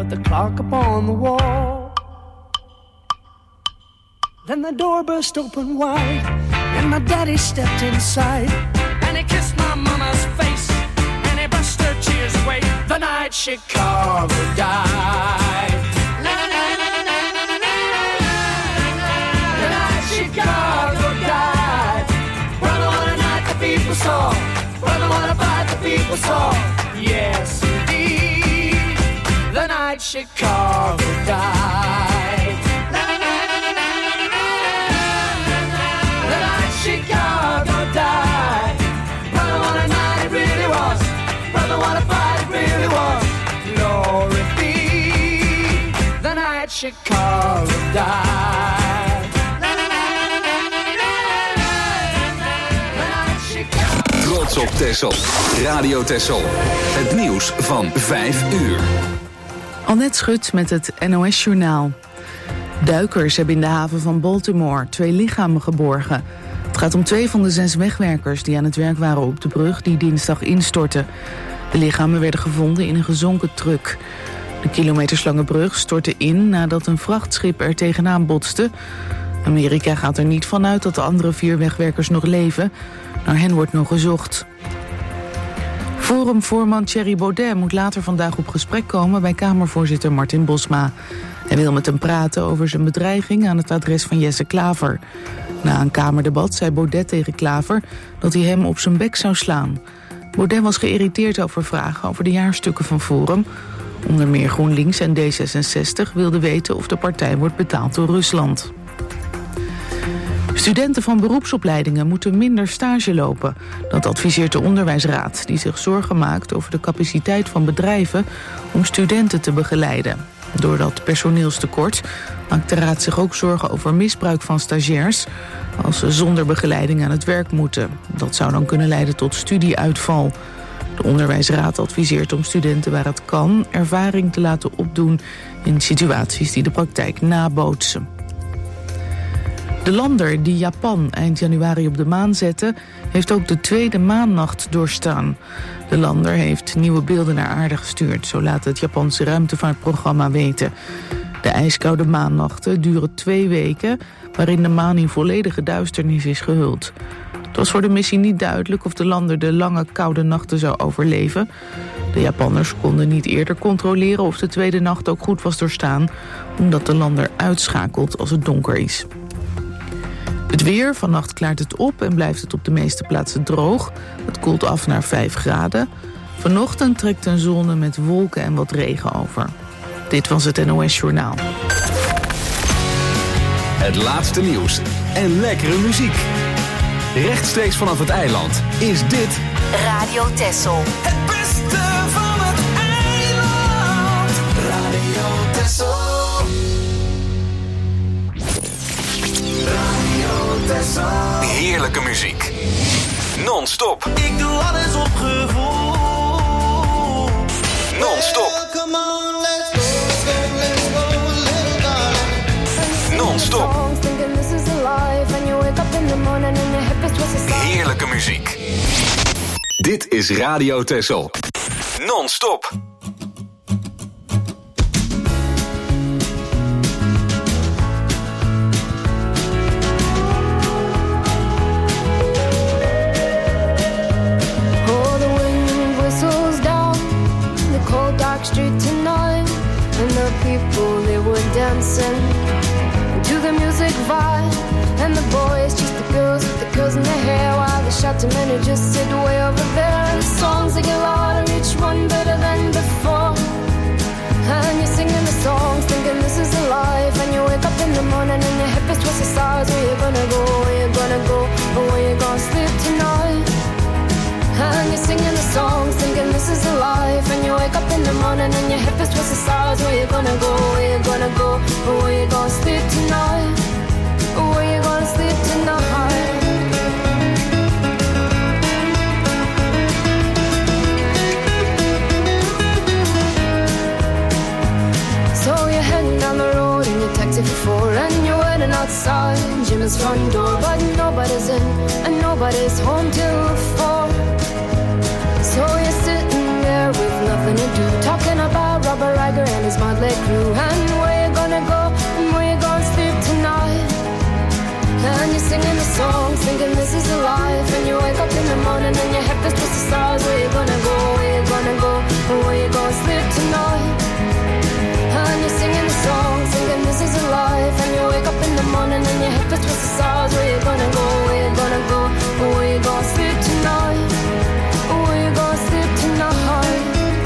the clock upon the wall. Then the door burst open wide, and my daddy stepped inside, and he kissed my mama's face, and he brushed her tears away. The night Chicago died. The night Chicago died. Brother, what a night the people saw. Brother, what a fight the people saw. Yes, indeed. The night Chicago died. The night Chicago died. Brother, what a night it really was. Brother, what a fight it really was. Glory be. The night Chicago died. Trots op Texel. Radio Texel. Het nieuws van 5 uur. Annette Schut met het NOS-journaal. Duikers hebben in de haven van Baltimore 2 lichamen geborgen. Het gaat om 2 van de 6 wegwerkers die aan het werk waren op de brug die dinsdag instortte. De lichamen werden gevonden in een gezonken truck. De kilometerslange brug stortte in nadat een vrachtschip er tegenaan botste. Amerika gaat er niet van uit dat de andere 4 wegwerkers nog leven. Naar hen wordt nog gezocht. Forumvoorman Thierry Baudet moet later vandaag op gesprek komen bij Kamervoorzitter Martin Bosma. Hij wil met hem praten over zijn bedreiging aan het adres van Jesse Klaver. Na een Kamerdebat zei Baudet tegen Klaver dat hij hem op zijn bek zou slaan. Baudet was geïrriteerd over vragen over de jaarstukken van Forum. Onder meer GroenLinks en D66 wilden weten of de partij wordt betaald door Rusland. Studenten van beroepsopleidingen moeten minder stage lopen. Dat adviseert de onderwijsraad, die zich zorgen maakt over de capaciteit van bedrijven om studenten te begeleiden. Door dat personeelstekort maakt de raad zich ook zorgen over misbruik van stagiairs als ze zonder begeleiding aan het werk moeten. Dat zou dan kunnen leiden tot studieuitval. De onderwijsraad adviseert om studenten waar het kan ervaring te laten opdoen in situaties die de praktijk nabootsen. De lander die Japan eind januari op de maan zette, heeft ook de 2e maannacht doorstaan. De lander heeft nieuwe beelden naar aarde gestuurd, zo laat het Japanse ruimtevaartprogramma weten. De ijskoude maannachten duren 2 weken, waarin de maan in volledige duisternis is gehuld. Het was voor de missie niet duidelijk of de lander de lange koude nachten zou overleven. De Japanners konden niet eerder controleren of de 2e nacht ook goed was doorstaan, omdat de lander uitschakelt als het donker is. Het weer, vannacht klaart het op en blijft het op de meeste plaatsen droog. Het koelt af naar 5 graden. Vanochtend trekt een zone met wolken en wat regen over. Dit was het NOS-journaal. Het laatste nieuws en lekkere muziek. Rechtstreeks vanaf het eiland is dit Radio Texel. Het beste van het eiland. Radio Texel. heerlijke muziek. Non-stop. Ik doe alles op gevoel. Non-stop. Come on, let's go, little darling. Non-stop. Heerlijke muziek. Dit is Radio Texel. Non-stop. Street tonight, and the people they were dancing to the music vibe, and the boys just the girls with the curls in their hair, while the shouting men who just sit way over there. And the songs they get louder, each one better than before, and you're singing the songs thinking this is a life, and you wake up in the morning and your hip is twisted sides. Where you gonna go, where you gonna go, or where you gonna sleep tonight? And you're singing the songs, thinking this is a life. And you wake up in the morning and your hip is twisted sides. Where you gonna go, where you gonna go, or where you gonna sleep tonight? Or where you gonna sleep tonight? So you're heading down the road in your taxi for 4, and you're waiting outside Jim's front door, but nobody's in and nobody's home till 4. So you're sitting there with nothing to do, talking about Robert Riger and his motley crew. And where you gonna go and where you gonna sleep tonight? And you're singing the song, thinking this is a life. And you wake up in the morning and your head feels towards the stars. Where you gonna go, where you gonna go, and where you gonna sleep tonight? And you're singing the song, thinking this is a life. And you wake up in the morning and your head feels towards the stars. Where you gonna go, where you gonna go, and where you gonna sleep tonight? Where you gonna sleep tonight?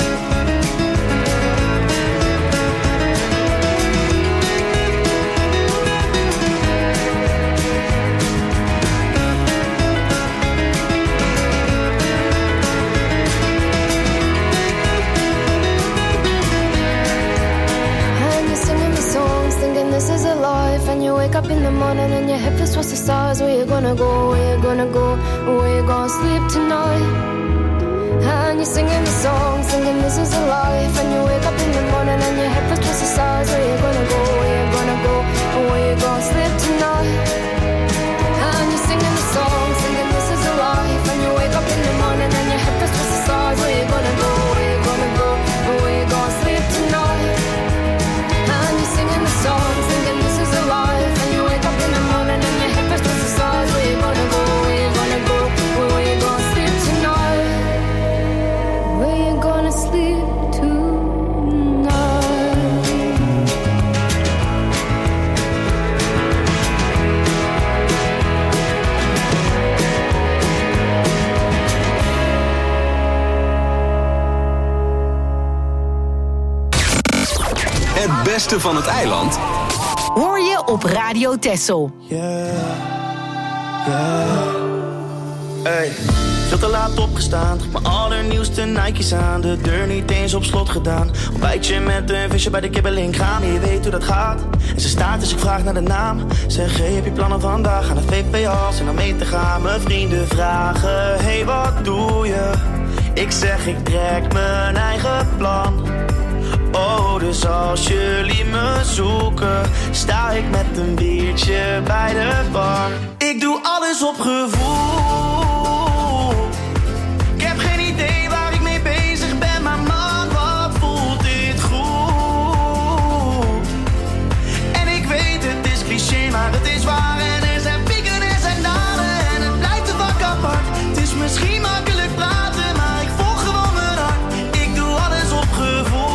This is a life, and you wake up in the morning and your head feels towards the stars. Where you gonna go, where you gonna go, where you gonna sleep tonight? And you're singing the song, singing this is a life. And you wake up in the morning and your head feels towards the stars. Where you gonna go, where you gonna go, where you gonna sleep tonight? And you're singing the song, singing this is a life. And you wake up in the morning and your head feels towards the stars. Where you gonna go, where you gonna go, where you gonna sleep tonight? And you're singing the song, singing this is a life. And you wake up in the morning and your head feels towards the stars. Where you gonna go, where you gonna go, where you gonna sleep tonight? Where you gonna sleep Het beste van het eiland hoor je op Radio Texel. Hey, veel te laat opgestaan, mijn allernieuwste Nike's aan. De deur niet eens op slot gedaan. Ontbijtje met een visje bij de kibbeling gaan. Je weet hoe dat gaat. En ze staat dus ik vraag naar de naam. Zeg, hey, heb je plannen vandaag? Aan het VPA's en om mee te gaan. Mijn vrienden vragen, hey, wat doe je? Ik zeg, ik trek mijn eigen plan. Oh, dus als jullie me zoeken, sta ik met een biertje bij de bar. Ik doe alles op gevoel. Ik heb geen idee waar ik mee bezig ben, maar man, wat voelt dit goed. En ik weet, het is cliché, maar het is waar. En er zijn pieken, er zijn dalen en het blijft een vak apart. Het is misschien makkelijk praten, maar ik volg gewoon mijn hart. Ik doe alles op gevoel.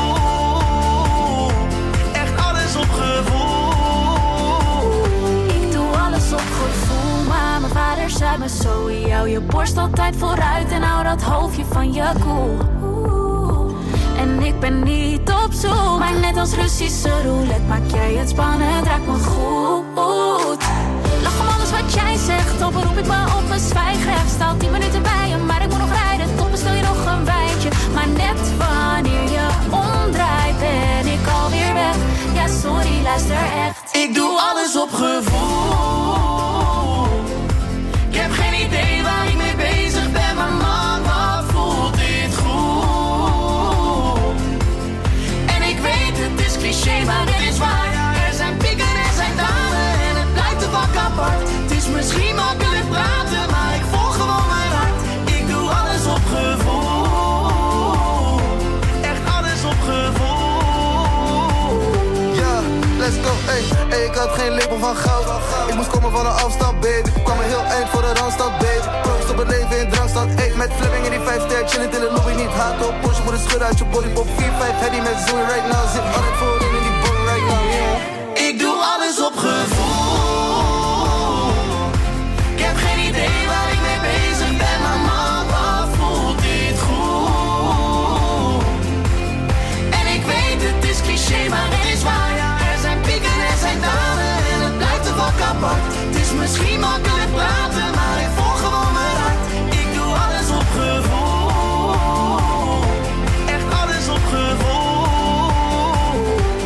Vader zei me zo, hou je borst altijd vooruit en hou dat hoofdje van je koel. En ik ben niet op zoek, maar net als Russische roulette maak jij het spannend, raakt me goed. Lach om alles wat jij zegt, op roep ik me op mijn zwijgrecht. Sta 10 minuten bij je, maar ik moet nog rijden, toch bestel je nog een wijntje. Maar net wanneer je omdraait ben ik alweer weg. Ja sorry, luister echt. Ik doe alles op gevoel. Ik heb geen idee waar ik mee bezig ben, maar man, wat voelt dit goed. En ik weet, het is cliché, maar het is waar. Er zijn pieken, er zijn dalen en het blijft een vak apart. Het is misschien makkelijk praten, maar ik volg gewoon mijn hart. Ik doe alles op gevoel. Echt alles op gevoel. Ja, let's go, ey. Ey, ik had geen lepel van goud. Ik moest komen van een afstand, baby. Kwam een heel eind voor de Randstad, baby. Proost op het leven in drankstad, ey. Met Fleming in die 5-ster, chillend in de lobby. Niet haat op, Porsche moet een schudden uit je body. Pop 4-5, heady met Zoe right now. Zit altijd voorin in die body right now, yeah. Ik doe alles op gevoel. Ik heb geen idee waar ik mee bezig ben, maar man, wat voelt dit goed. En ik weet, het is cliché, maar het is waar. Er zijn pieken, er zijn dalen en het blijft een vak apart. Het is misschien makkelijk praten, maar ik volg gewoon mijn hart. Ik doe alles op gevoel. Echt alles op gevoel.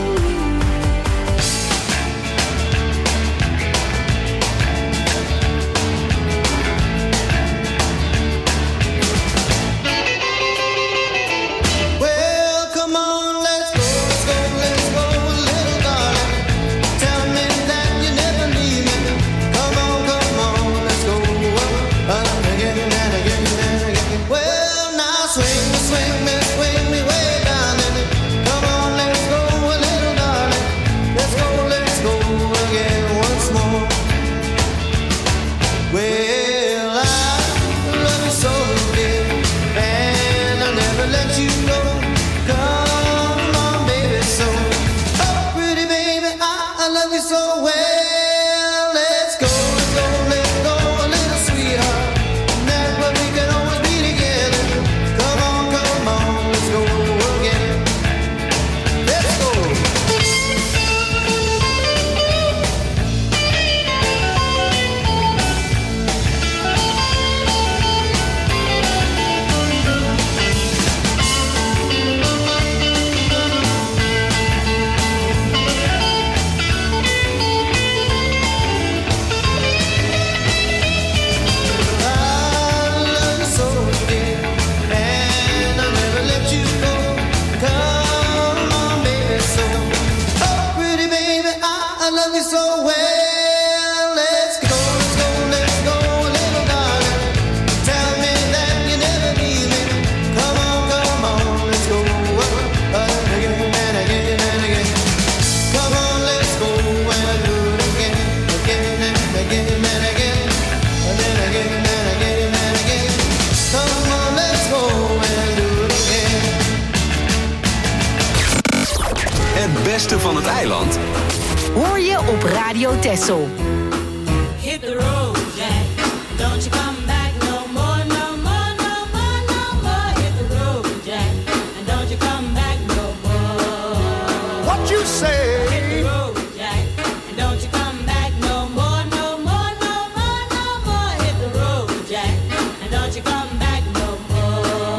Het beste van het eiland hoor je op Radio Texel. Hit the road, Jack. Don't you come back no more, no more, no more, no more. Hit the road, Jack. And don't you come back no more. What you say? Hit the road, Jack. And don't you come back no more, no more, no more, no more. Hit the road, Jack. And don't you come back no more.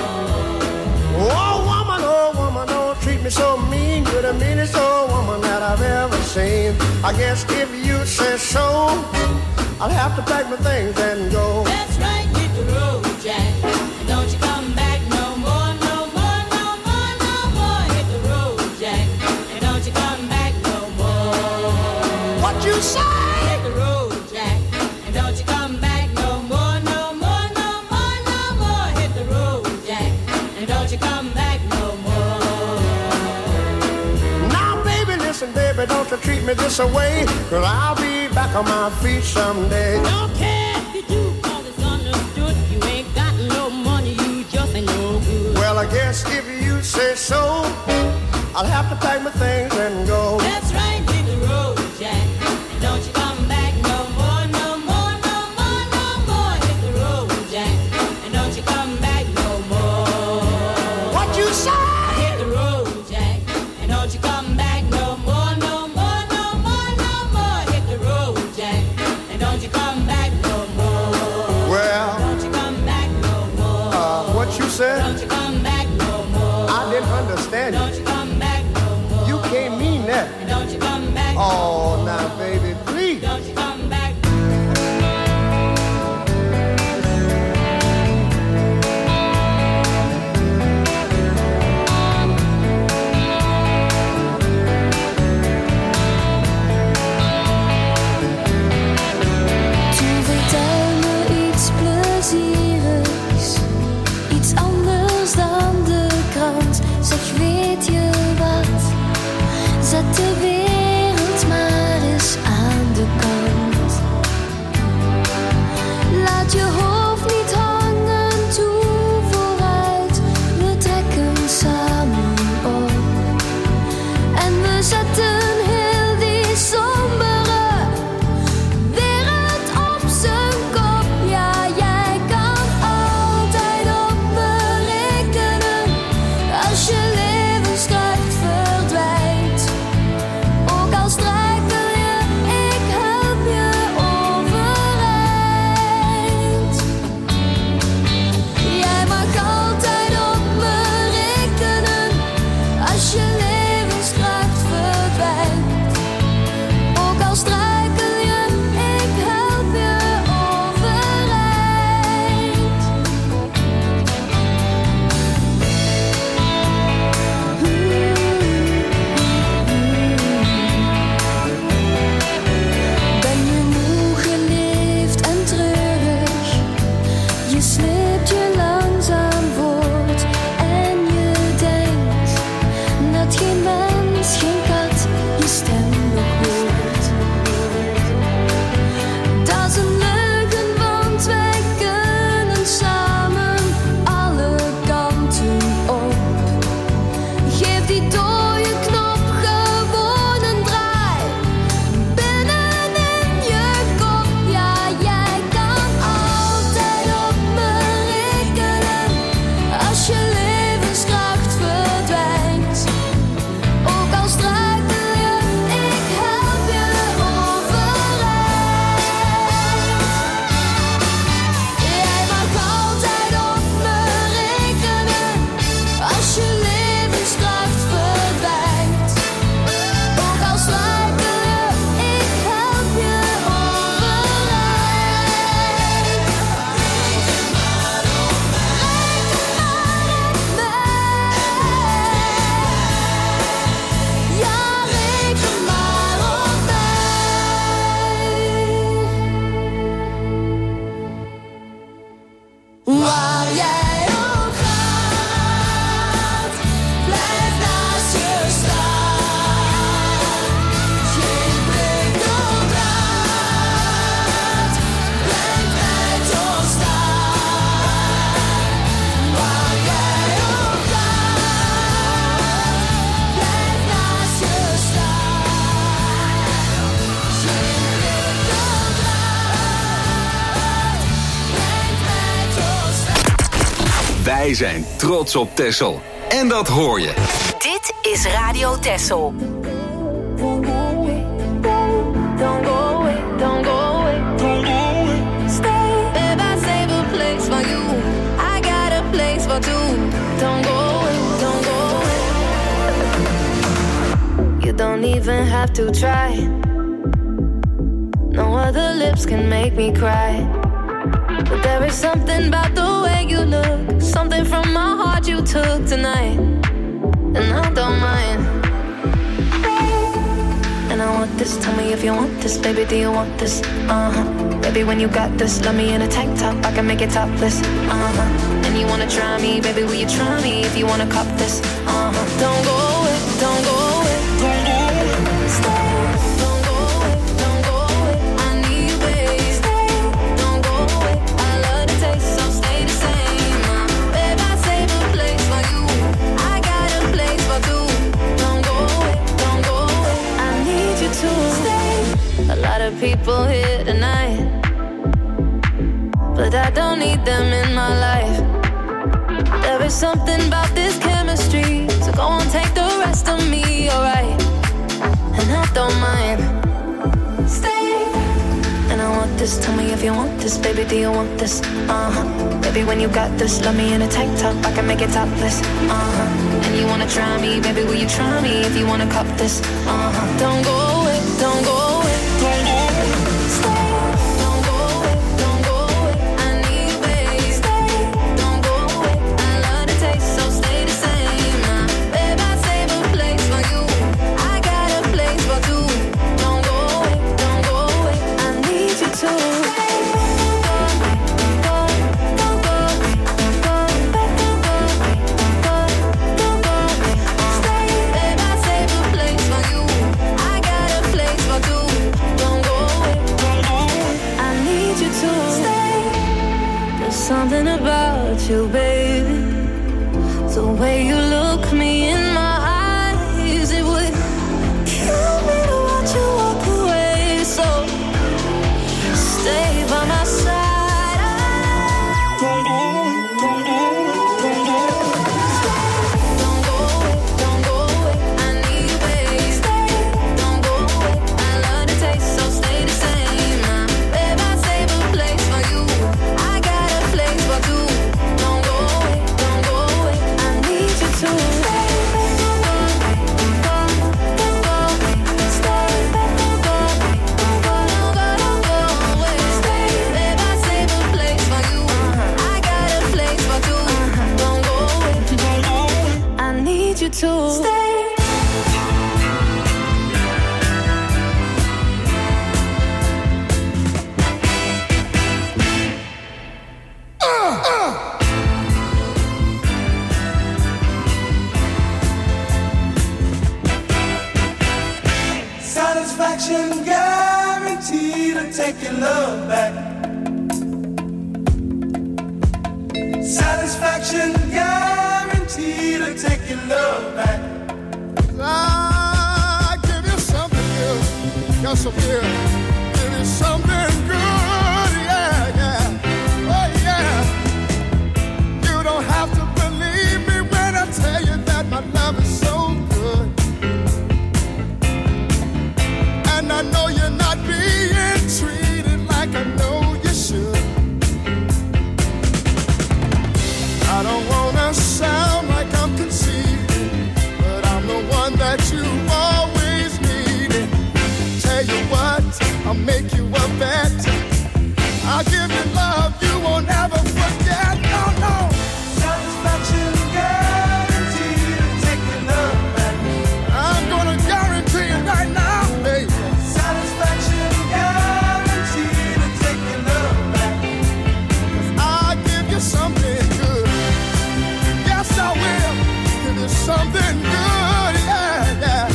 Oh woman, don't treat me so mean. You're the meanest old woman that I've ever seen. I guess if you say so, I'll have to pack my things and go. That's right, hit the road, Jack. And don't you come back no more, no more, no more, no more. Hit the road, Jack. And don't you come back no more. What you say? Hit the road, Jack. And don't you come back no more, no more, no more, no more. Hit the road, Jack. And don't you come back no more. Now baby, listen baby, don't you treat me this away, 'cause I'll be back on my feet someday. Don't care if you do, 'cause it's understood. You ain't got no money, you just ain't no good. Well, I guess if you say so, I'll have to pack my things and go. That's right, hit the road, Jack. And don't you come back no more, no more, no more, no more. Hit the road, Jack. And don't you come back no more. What you say? Hit the road, Jack. And don't you come back no more, no more, no more, no more. Hit the road, Jack. And don't you come back no more. Well, Don't you come back no more. what you said? Don't you come back no more. I didn't understand Don't you come back no more. You can't mean that. And don't you come back no Oh, more. now baby, please. Don't you come back. Tu vertelt me iets plezierigs, iets anders dan de krant. Zeg, weet je wat? Zet de wereld maar eens aan de kant. Laat je hoofd niet hangen, toe vooruit. We trekken samen op en we zetten heel die sombere wereld op zijn kop. Ja, jij kan altijd op me rekenen als je levenskracht verdwijnt. Ook al struikel je, ik help je overeind. Jij mag altijd op me rekenen als je levenskracht verdwijnt. Ook al struikel je, ik help je overeind. Ben je moe geleefd en treurig? Je sleept je langzaam voort en je denkt dat geen mens, geen kat je stem nog hoort. Dat is een leugen, want wij kunnen samen alle kanten op. Geef die dode knop gewoon een draai. Binnenin je kop, ja, jij kan altijd op me rekenen als je levenskracht verdwijnt. Wij zijn trots op Texel. En dat hoor je. Dit is Radio Texel. Don't go away, don't go away, don't go away, don't go away. Stay, babe, I save a place for you. I got a place for two. Don't go away, don't go away. You don't even have to try. No other lips can make me cry. But there is something about the way you look, something from my heart you took tonight, and I don't mind. And I want this, tell me if you want this, baby, do you want this? Baby, when you got this, love me in a tank top, I can make it topless. And you wanna try me, baby, will you try me if you wanna cop this? Don't go away, don't go away, don't go away. Stay, don't go away, don't go away. I need you, babe. Stay, don't go away. I love the taste, so stay the same. Babe, I save a place for you. I got a place for two. Don't go away, don't go away. I need you to stay. A lot of people here tonight, but I don't need them in my life. There is something about this chemistry, so go on, take the rest of me, alright? And I don't mind. Stay. And I want this, tell me if you want this, baby, do you want this? Baby, when you got this, love me in a tank top, I can make it topless. And you wanna try me, baby, will you try me if you wanna cop this? Don't go away, don't go away, don't go away. Stay. Don't go away, don't go away. I need you, babe. Stay. Don't go away. I love the taste, so stay the same. Babe, I save a place for you. I got a place for two. Don't go away, don't go away. I need you to stay. Something about you, baby. The way you look me in my eyes, it would kill me to watch you walk away. So stay by my side. Don't go away, don't go away, don't go away. Don't go away, don't go away. I need you, babe. Stay. Don't go away. I love the taste, so stay the same. Babe, I save a place for you. I got a place for two. Don't go away, don't go away. I need you to stay. To stay. Satisfaction guaranteed to take your love back. Satisfaction guaranteed to take your love back. I give you something good, got some good. Give you something good, yeah, yeah, oh yeah. You don't have to believe me when I tell you that my love is so good. And I know you're not being treated like I know you should. I don't wanna sound like I'm conceited, but I'm the one that you always needed. Tell you what, I'll make you a bet. I'll give you love you won't ever forget. No, no. Satisfaction guaranteed to take your love back. I'm gonna guarantee it right now, baby. Satisfaction guaranteed to take your love back. 'Cause I'll give you something good. Yes, I will. Give you something good, yeah, yeah.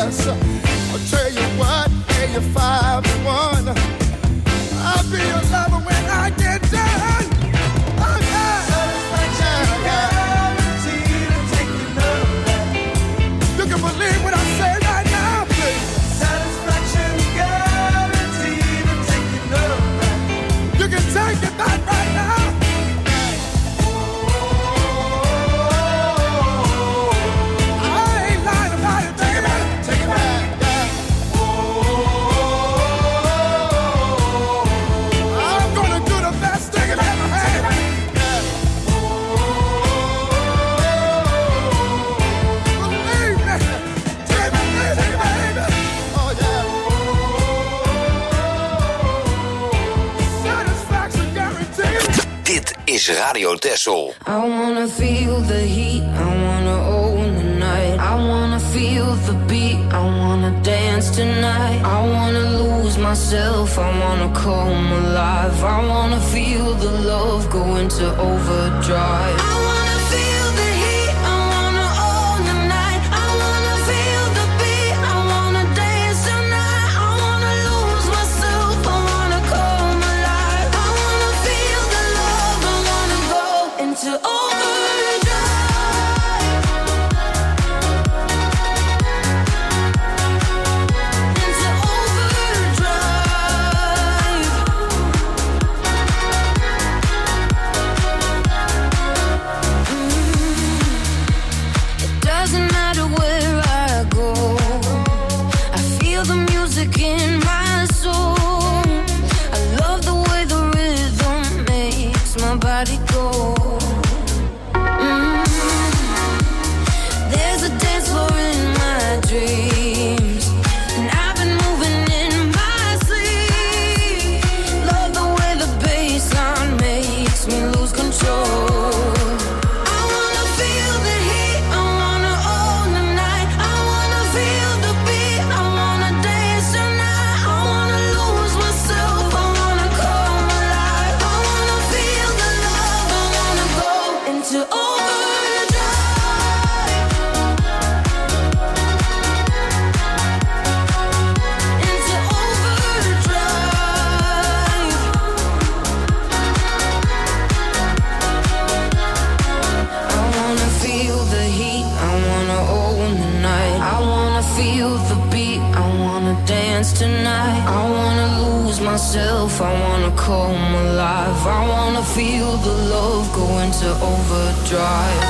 yes. I'll tell you what, hey, you're 5 and 1. I'll be your lover when I get done. Oh, yeah. Guaranteed to take your love back. You can believe what I say right now, please. Satisfaction guaranteed to take your love back. You can take it back right now. Is Radio Texel. I wanna feel the heat, I wanna own the night. I wanna feel the beat, I wanna dance tonight. I wanna lose myself, I wanna come alive. I wanna feel the love go into overdrive. I wanna feel the heat, I wanna own the night. I wanna feel the beat, I wanna dance tonight. I wanna lose myself, I wanna come alive. I wanna feel the love, I wanna go into tonight. I wanna lose myself, I wanna come alive. I wanna feel the love go into overdrive.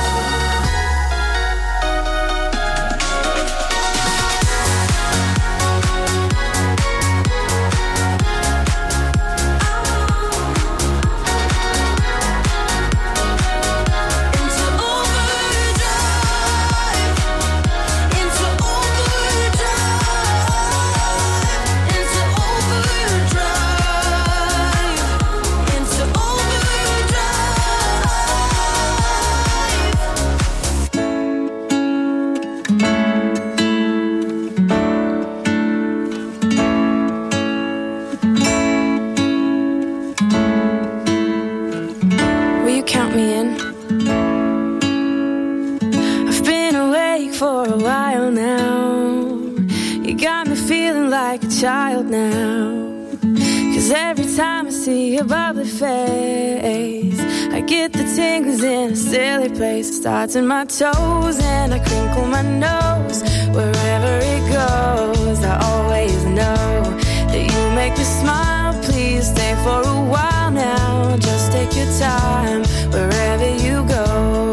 Child now, 'cause every time I see your bubbly face, I get the tingles in a silly place. It starts in my toes and I crinkle my nose. Wherever it goes, I always know that you make me smile. Please stay for a while now. Just take your time wherever you go.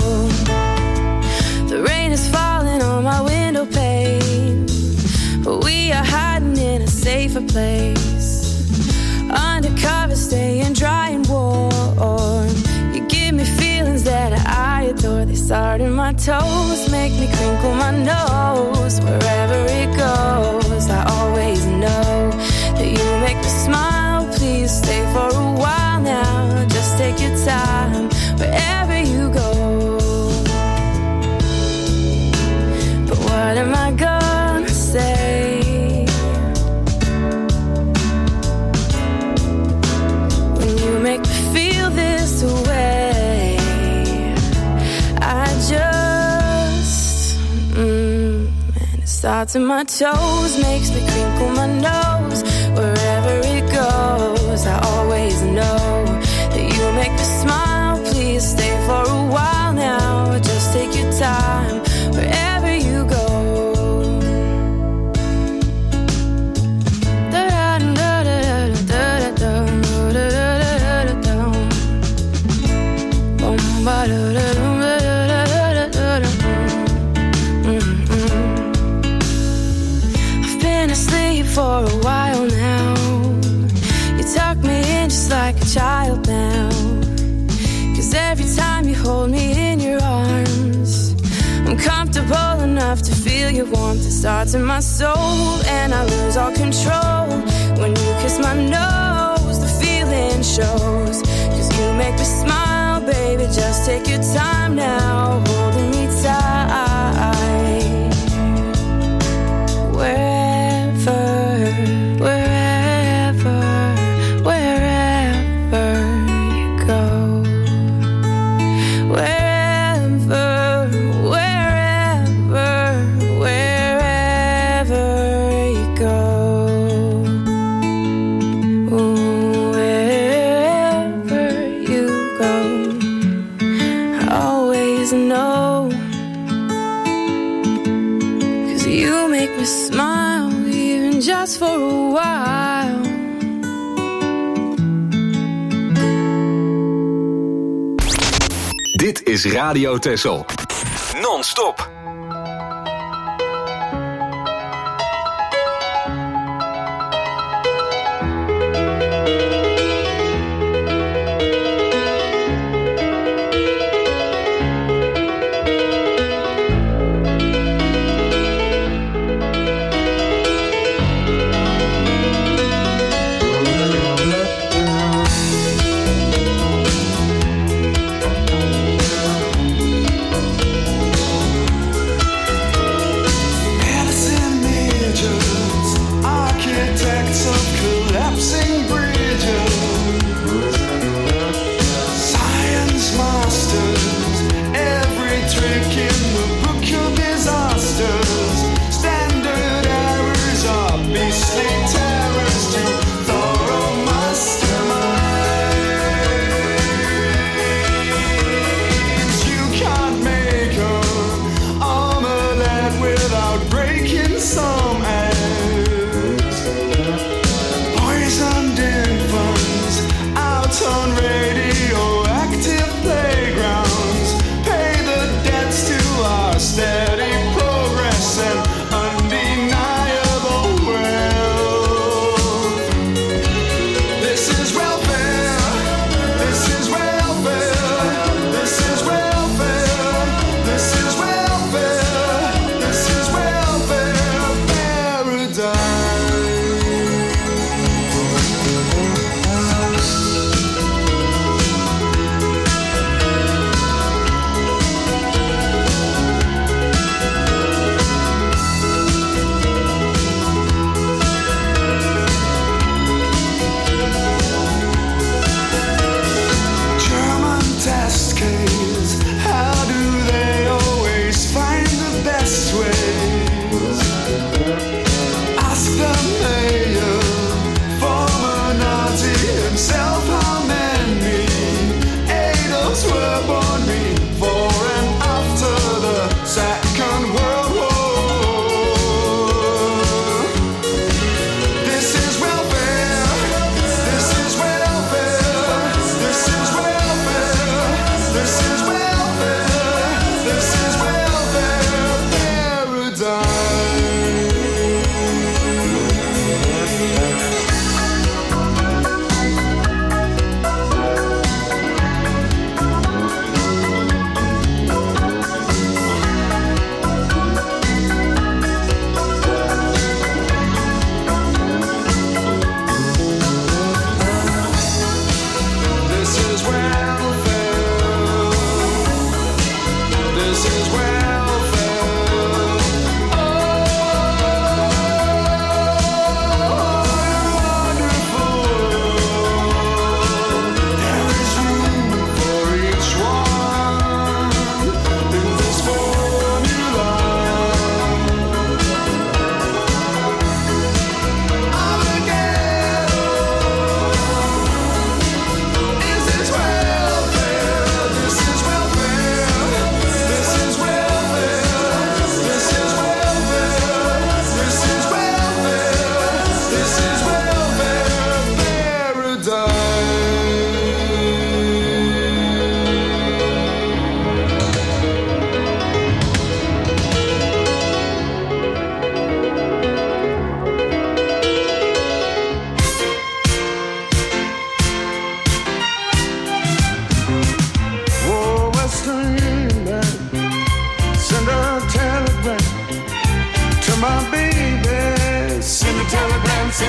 The rain is falling on my window pane, but we are hiding in a safer place. Undercover, staying dry and warm. You give me feelings that I adore. They start in my toes, make me crinkle my nose. Wherever it goes, I always know that you make me smile. Please stay for a while now. Just take your time wherever you go. But what am I gonna say? Make me feel this way. I just and it's starts in my toes, makes me crinkle my nose. Wherever it goes, I always know that you make me smile. Please stay for a while now. Just take your time wherever you go. I've been asleep for a while now. You tuck me in just like a child now. 'Cause every time you hold me in your arms, I'm comfortable enough to feel your warmth. It starts in my soul and I lose all control. When you kiss my nose, the feeling shows. 'Cause you make me smile, baby, just take your time now, holding me tight. Wherever, wherever, wherever you go. Wherever, wherever, wherever you go. Wherever you go, I always know. 'Cause you make me smile, even just for a while. Dit is Radio Texel. Non-stop.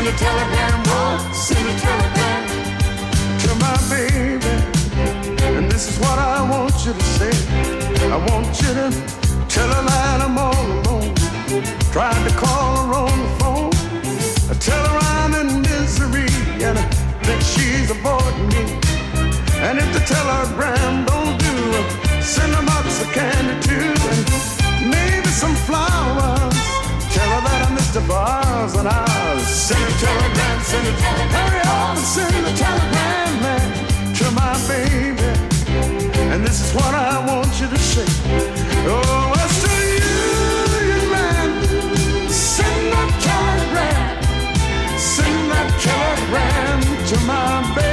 send a telegram, oh, send a telegram to my baby. And this is what I want you to say. I want you to tell her that I'm all alone. Tried to call her on the phone. I tell her I'm in misery and that she's avoiding me. And if the telegram don't do, send a box of candy too, and maybe some flowers. Tell her that I missed the bars and I'll send a telegram, send a telegram. Hurry up and send a telegram, man, to my baby. And this is what I want you to say. Oh, Western Union man, send that telegram, send that telegram to my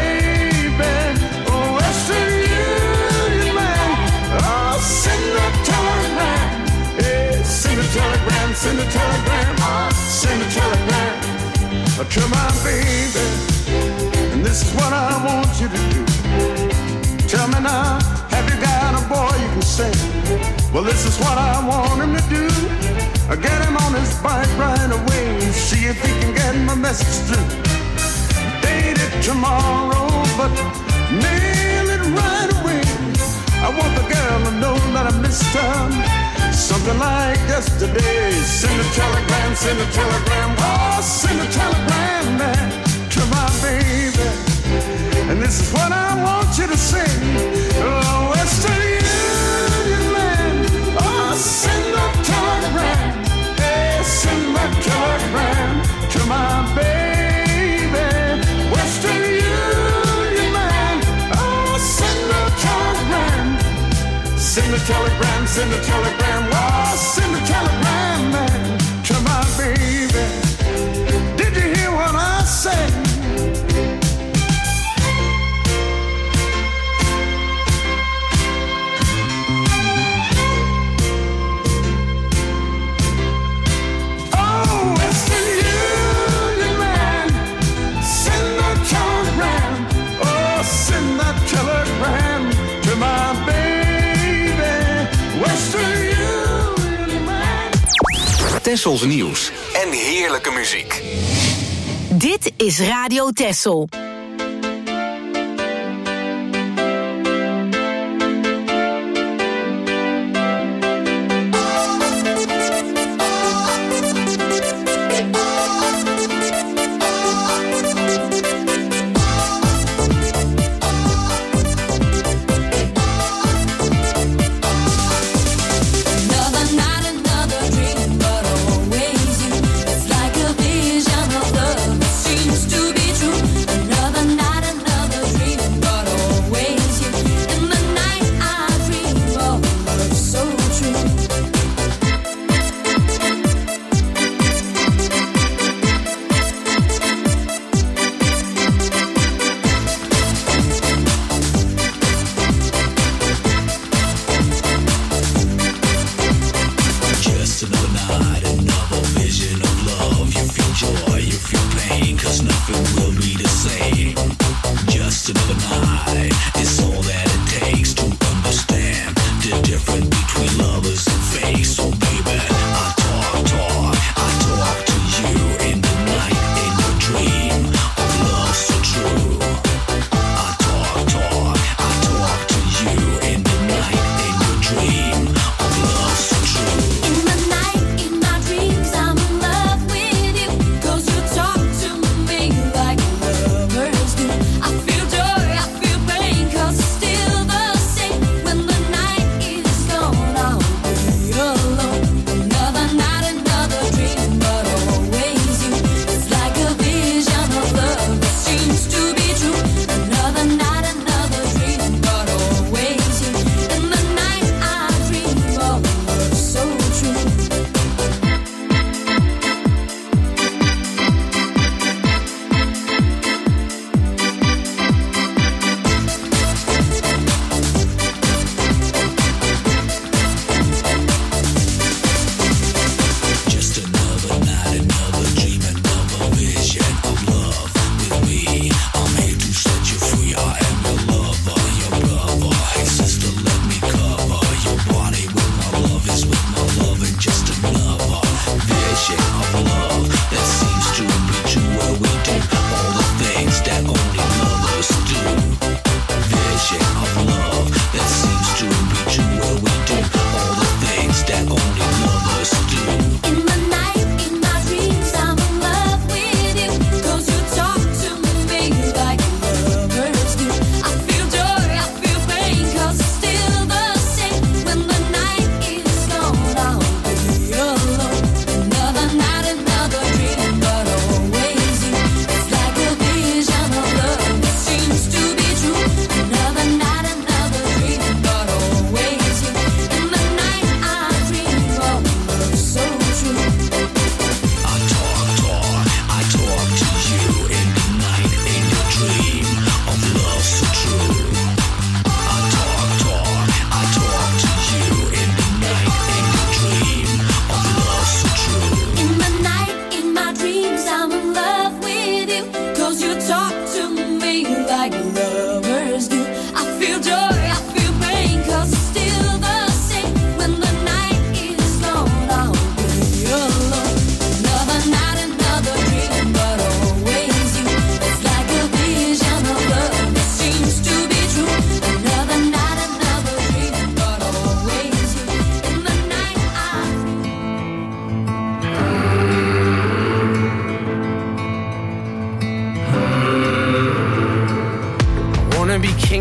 baby. Oh, Western Union man, oh, send that telegram. Hey, send a telegram, send a telegram, send a telegram to my baby. And this is what I want you to do. Tell me now, have you got a boy you can sing? Well, this is what I want him to do. Get him on his bike right away. See if he can get my message through. Date it tomorrow, but mail it right away. I want the girl to know that I missed her. Something like yesterday. Send a telegram, send a telegram. Oh, send a telegram, man, to my baby. And this is what I want you to sing. Oh, Western Union man, oh, send that telegram. Hey, send that telegram to my baby. Western Union man, oh, send that telegram. Send a telegram, send a telegram. Oh, send a telegram, man, to my baby. Did you hear what I said? Tessels nieuws en heerlijke muziek. Dit is Radio Tessel. Another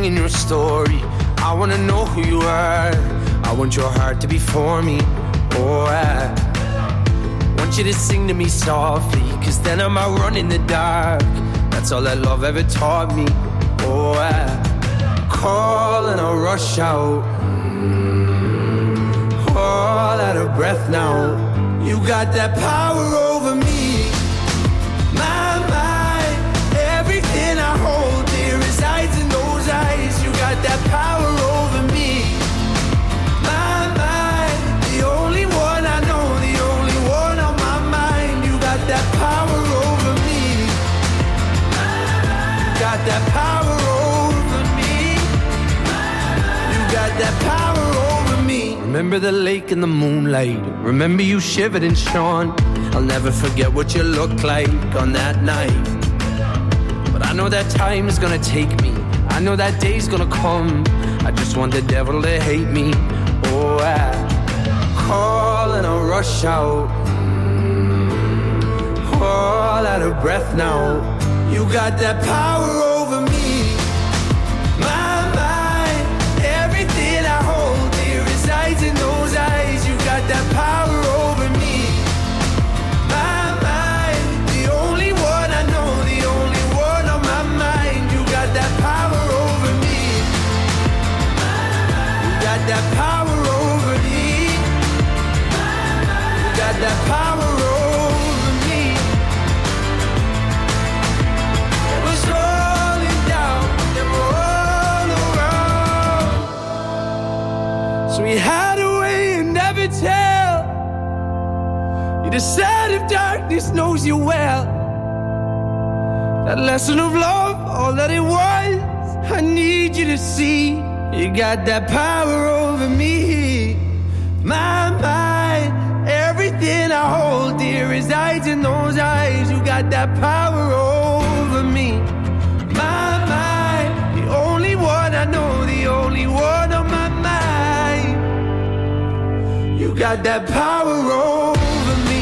singing your story. I wanna know who you are. I want your heart to be for me. Oh, I want you to sing to me softly, 'cause then I'm out running in the dark. That's all that love ever taught me. Oh, I call and I rush out, all out of breath now. You got that power over me. My mind, everything I hold dear resides in those eyes. You got that power over me. My mind, the only one I know, the only one on my mind. You got that power over me. You got that power over me. You got that power over me. Remember the lake in the moonlight. Remember you shivered and shone. I'll never forget what you looked like on that night. But I know that time is gonna take me. I know that day's gonna come. I just want the devil to hate me. Oh, I call and I rush out, all out of breath now. You got that power over me. My mind, everything I hold dear resides in those eyes. You got that power over me. My mind, the only one I know, the only one on my mind. You got that power over me. You got that power over me. You got that power over me. It was rolling down and all around. So we had a way and never tell. You decide if darkness knows you well. That lesson of love, all that it was, I need you to see. You got that power over me. My mind, everything I hold dear resides in those eyes. You got that power over me. My mind, the only one I know, the only one on my mind. You got that power over me.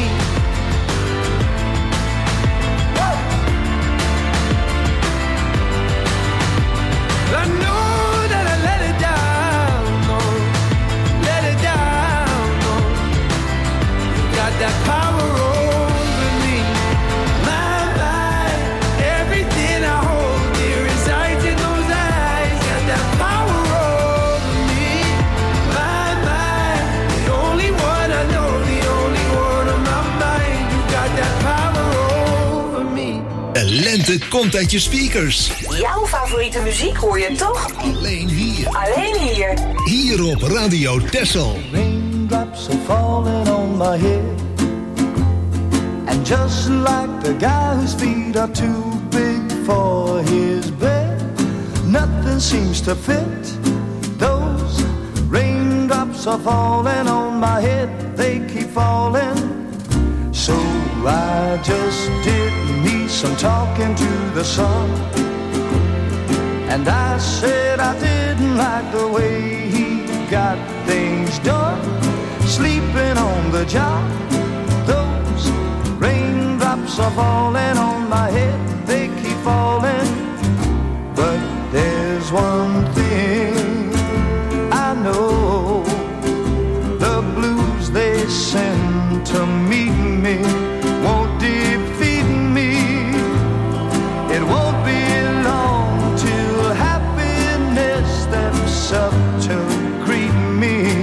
I know that I let it down, no, let it down, no. You got that power over me. My mind, everything I hold dear resides in those eyes. Got that power over me. My mind, the only one I know, the only one on my mind. You got that power over me. De lente komt uit je speakers. Jouw favoriete muziek hoor je toch? Alleen hier. Alleen hier. Hier op Radio Texel. Raindrops are falling on my head, and just like the guy whose feet are too big for his bed, nothing seems to fit. Those raindrops are falling on my head, they keep falling. So I just did me some talking to the sun, and I said I didn't like the way he got things done, sleeping on the job. Those raindrops are falling on my head, they keep falling. But there's one thing I know, the blues they send to meet me won't defeat me. It won't be long till happiness steps up to greet me.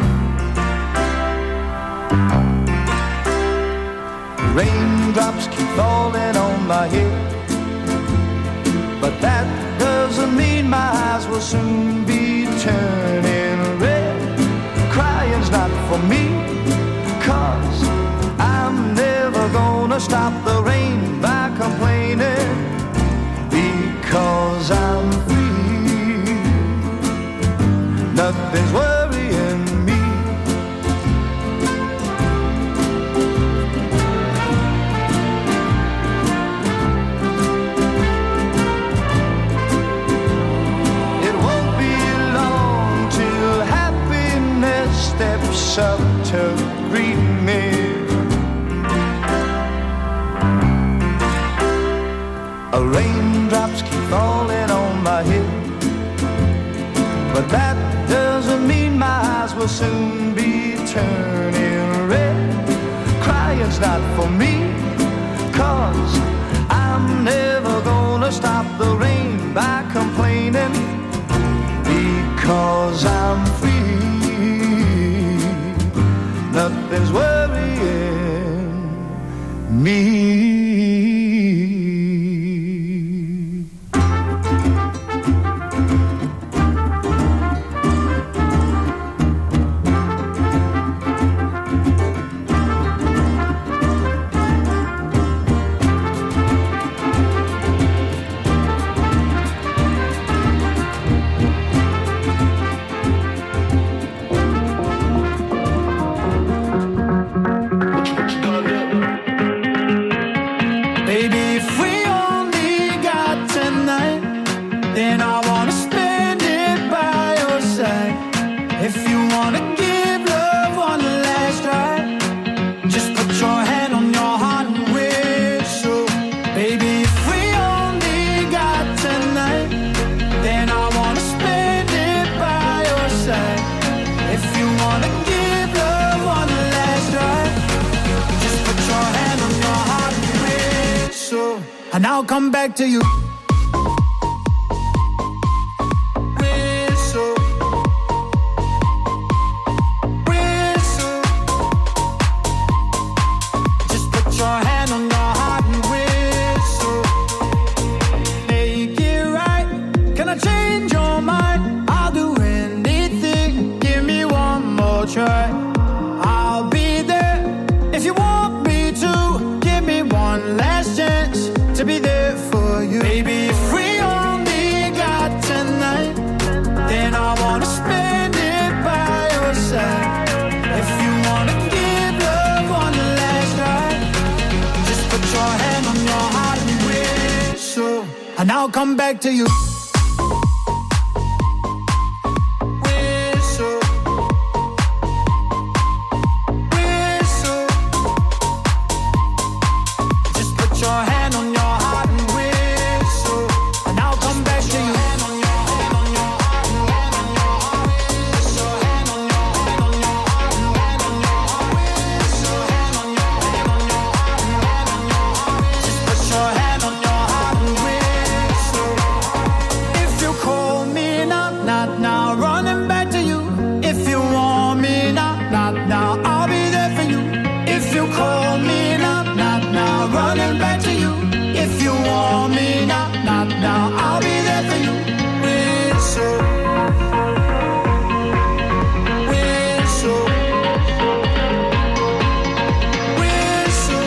Raindrops keep falling on my head, but that doesn't mean my eyes will soon be turning red. Crying's not for me, 'cause I'm never gonna stop the rain by complaining, because I'm free. Nothing's worrying me. It won't be long till happiness steps up to greet me. Raindrops keep falling on my head, not for me. 'Cause I'm never gonna stop the rain by complaining, because I'm free. Nothing's worrying me. And I'll come back to you. Whistle, whistle. Just put your hand on your heart and whistle. Make it right. Can I change your mind? I'll do anything. Give me one more try. I'll be there if you want me to. Give me one last chance to be there for you. Baby, if we only got tonight, then I wanna spend it by your side. If you wanna give love one last try, just put your hand on your heart and whistle, and I'll come back to you. Whistle, whistle. Just put your hand on your heart and whistle, and I'll come back to you. Just put your hand on your heart and whistle. If you call me now, not now, running back to you. If you want me now, not now, I'll be there for you. If you call me now, not now, running back to you. If you want me now, not now, I'll be there for you. Whistle, whistle, whistle.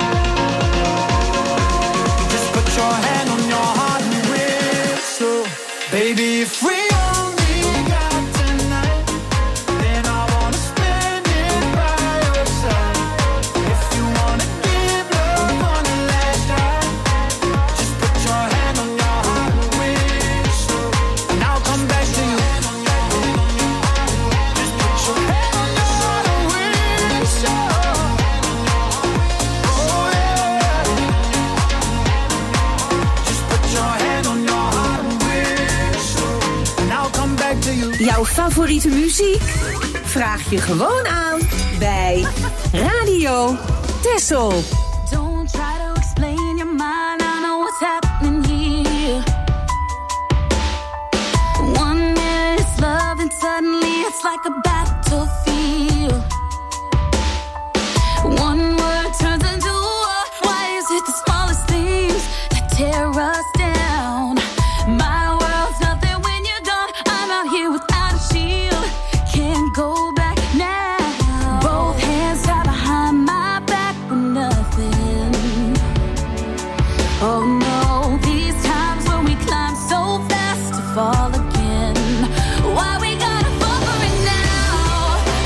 Just put your hand on your heart and whistle. Baby, if we only got tonight, then I wanna spend it by your side. If you wanna give love one last try, just put your hand on your heart and whistle, and I'll come back to you. Just put your hand on your heart and whistle. Oh yeah. Just put your hand on your heart and whistle, and I'll come back to you. Jouw favoriete muziek? Vraag je gewoon aan bij Radio Texel. Don't try to explain your mind, I know what's happening here. One minute it's love and suddenly it's like a battlefield. One word turns into war. Why is it the smallest things that tear us down? My world's nothing when you're gone. I'm out here without a shield, can't go back now. Both hands tied behind my back with nothing. Oh no, these times when we climb so fast to fall again. Why we gotta fall for it now?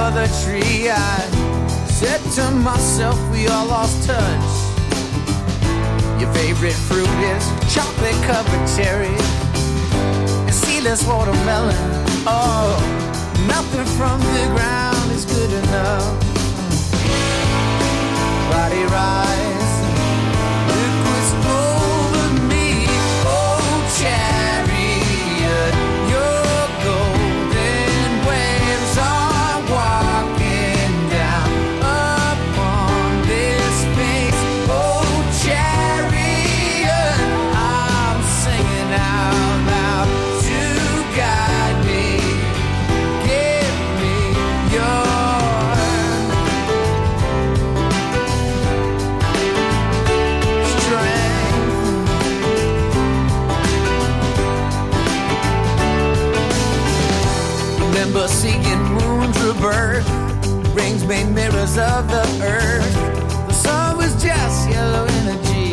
the tree, I said to myself, we all lost touch. Your favorite fruit is chocolate-covered cherries and seedless watermelon. Oh, nothing from the ground is good enough. Body rise, liquids over me. Oh, chariot, your golden waves are walking down upon this space. Oh, chariot, I'm singing out loud to guide me. Give me your remember seeing moons rebirth, rings made mirrors of the earth. The sun was just yellow energy.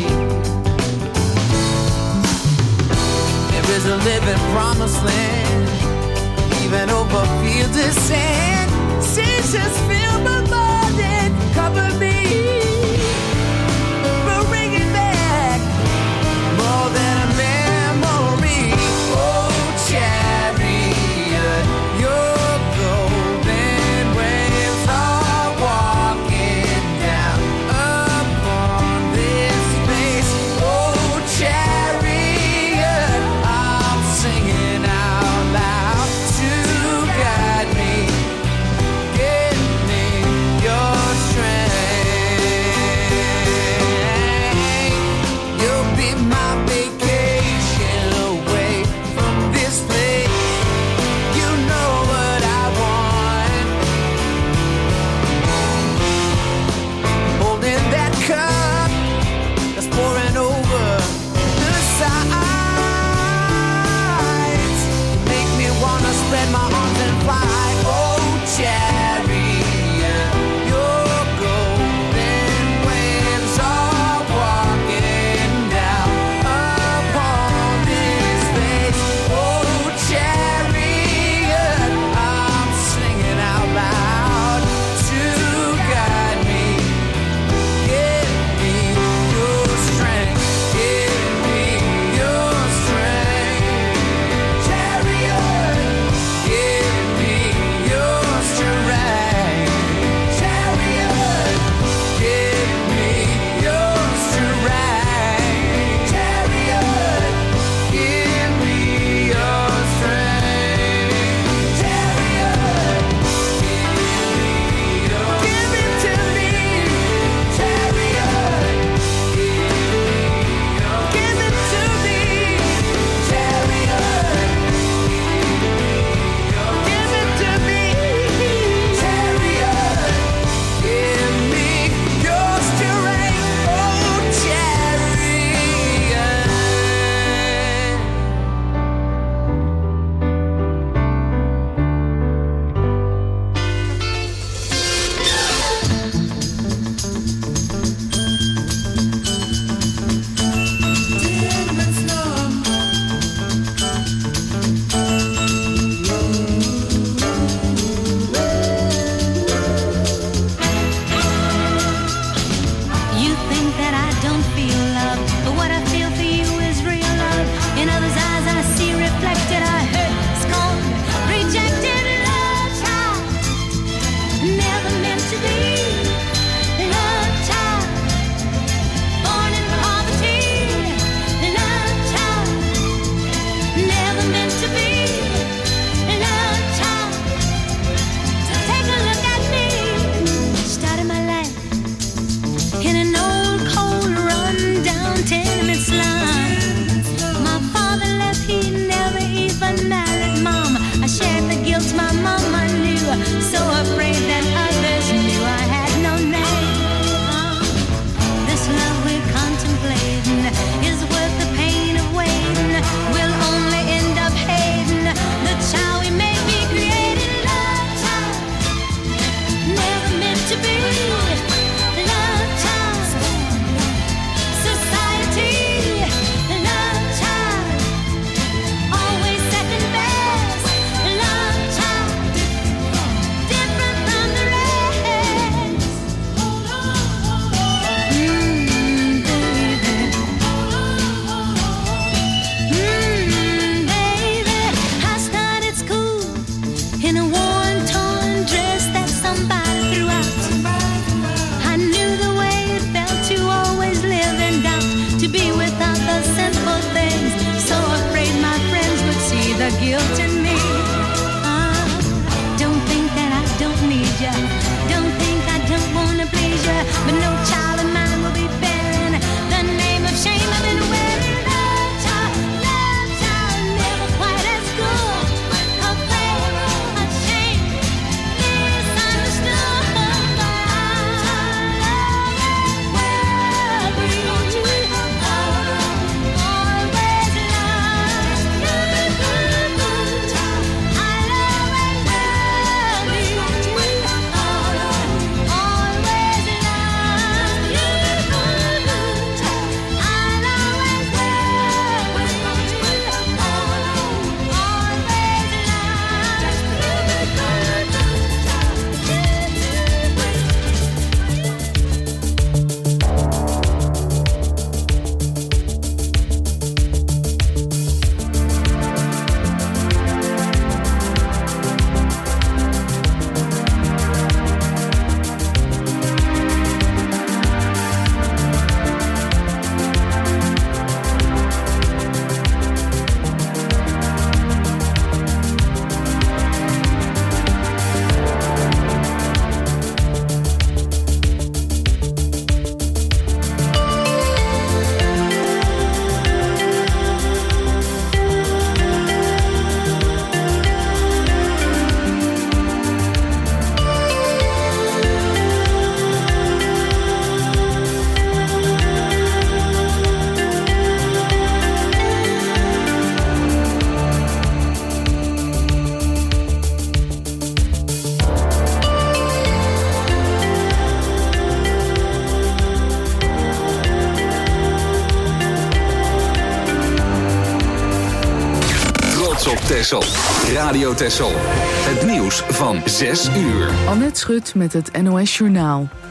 There is a living promised land, even over fields of sand. Seasons fill my mind and cover me, bringing back more than a memory. Oh, chariot, your golden waves are walking down upon this space. Oh, chariot, I'm singing out loud to guide me. Give me your strength. You'll be my vacation away from this place. You know what I want. Holding that cup that's pouring over the sides. Make me wanna spread my arms and fly. Oh, chariot, your golden waves are walking down upon this space. Oh, chariot, I'm singing out loud to guide me. Give me Texel. Radio Texel. Het nieuws van 6 uur. Annette Schut met het NOS Journaal.